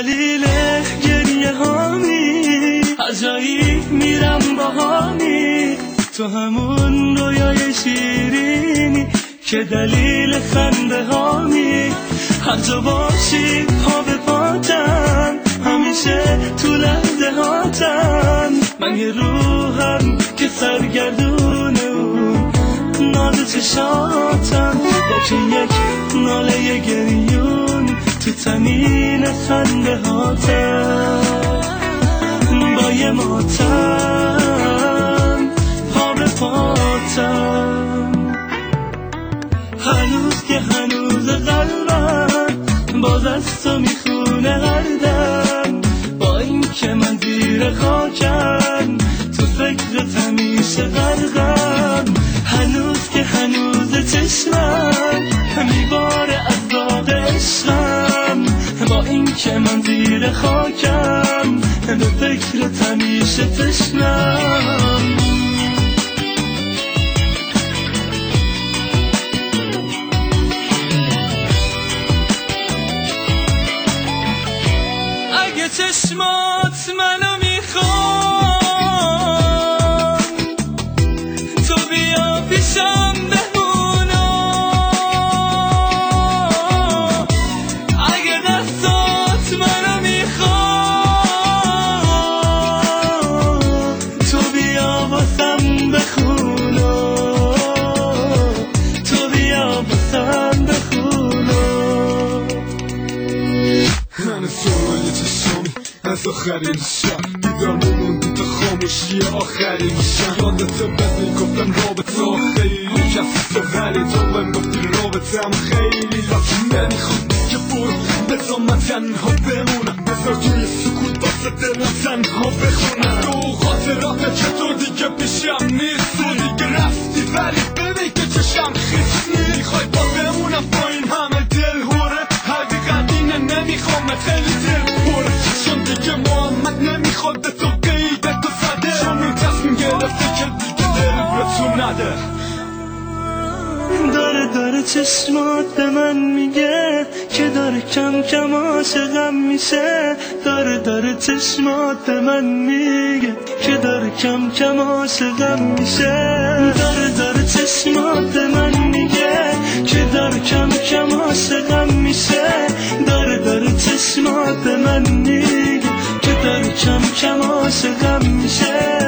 دلیل گریه هامی، هر جایی میرم باهامی، تو همون رویای شیرینی که دلیل خنده هامی. هر جا باشی پا به پاتم، همیشه تو لحظه هاتم. من یه روحم که سرگردونه اون ناز چشاتم، با که یک ناله گریون تو تنین خنده هاتم. با یه ماتم پا به پاتم، هنوز که هنوز قلبم باز از تو میخونه هر دم. با این که من زیر خاکم تو فکر همیشه غرقم، هنوز که هنوز چشمم میباره از داغ عشقم. با این که من زیر خاکم به فکر همیشه تشنم. اگه چشمات منو میخوان، تو بیا پیشم بمونا. اگه دستات منو میخوان، تو بیا واسم بخونا. تو بیا واسم بخونا. از آخرین شب بیدار موندی تا خاموشی آخرین شب. یادت بدی گفتم رابطه خیلی کسی تو غری، تو بهم گفتی رابطه هم خیلی لازم نمیخوام که برو بذار من تنها بمونم، بذار توی سکوت واسه دلم تنها بخونم. تو خاطرات که تو دیگه پیشم نیست، تو دیگه رفتی ولی ببین که چشم خیست. میخوای با بمونم با این همه دل هوره، حقیقت اینه نمیخوام خیلی دل پره، چون دیگه محمد نمیخواد تو قیدت تو زده، چون این تصمیم گرفته که دیگه دل به تو نده. داره چشمات به من میگه که داره کم کم عاشقم میشه. داره چشمات به من میگه که داره کم کم عاشقم میشه. داره چشمات به من میگه که داره کم کم عاشقم میشه. داره چشمات به من میگه که داره کم کم عاشقم میشه.